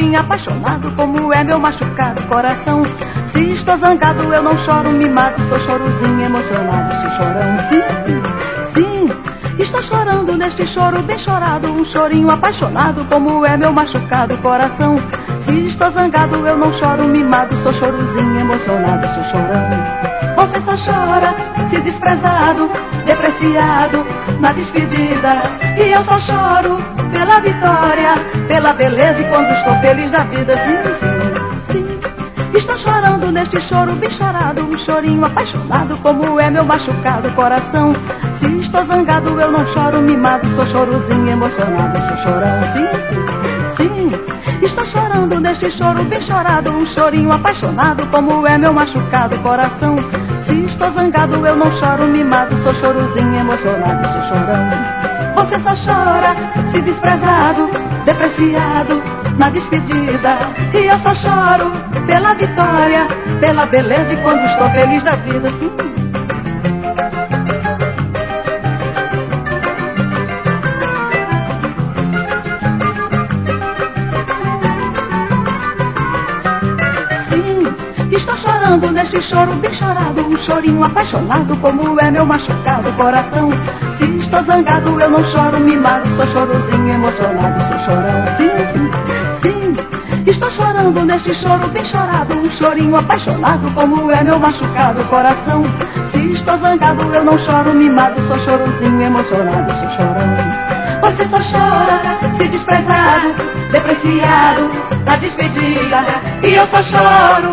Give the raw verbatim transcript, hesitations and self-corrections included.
chorinho apaixonado, como é meu machucado coração. Se estou zangado eu não choro mimado, sou chorozinho emocionado, estou chorando, sim, sim, sim. Estou chorando neste choro bem chorado, um chorinho apaixonado, como é meu machucado coração. Se estou zangado eu não choro mimado, sou chorozinho emocionado, estou chorando. Você só chora se desprezado, depreciado na despedida, e eu só choro pela vitória, pela beleza, e quando estou feliz da vida, sim, sim, sim. Estou chorando neste choro bem chorado, um chorinho apaixonado, como é meu machucado coração. Se estou zangado eu não choro mimado, sou chorozinho emocionado, estou chorando, sim, sim, sim. Estou chorando neste choro bem chorado, um chorinho apaixonado, como é meu machucado coração. Se estou zangado eu não choro mimado, sou chorozinho emocionado, estou chorando. Você só chora se desprezado, depreciado na despedida, e eu só choro pela vitória, pela beleza, e quando estou feliz da vida, sim. Chorando neste choro bem chorado, um chorinho apaixonado, como é meu machucado coração. Se estou zangado eu não choro mimado, sou chorozinho emocionado, estou chorando, sim, sim, sim. Estou chorando neste choro bem chorado, um chorinho apaixonado, como é meu machucado coração. Se estou zangado eu não choro mimado, sou chorozinho emocionado, estou chorando. Você só chora se desprezado, depreciado na despedida, e eu só choro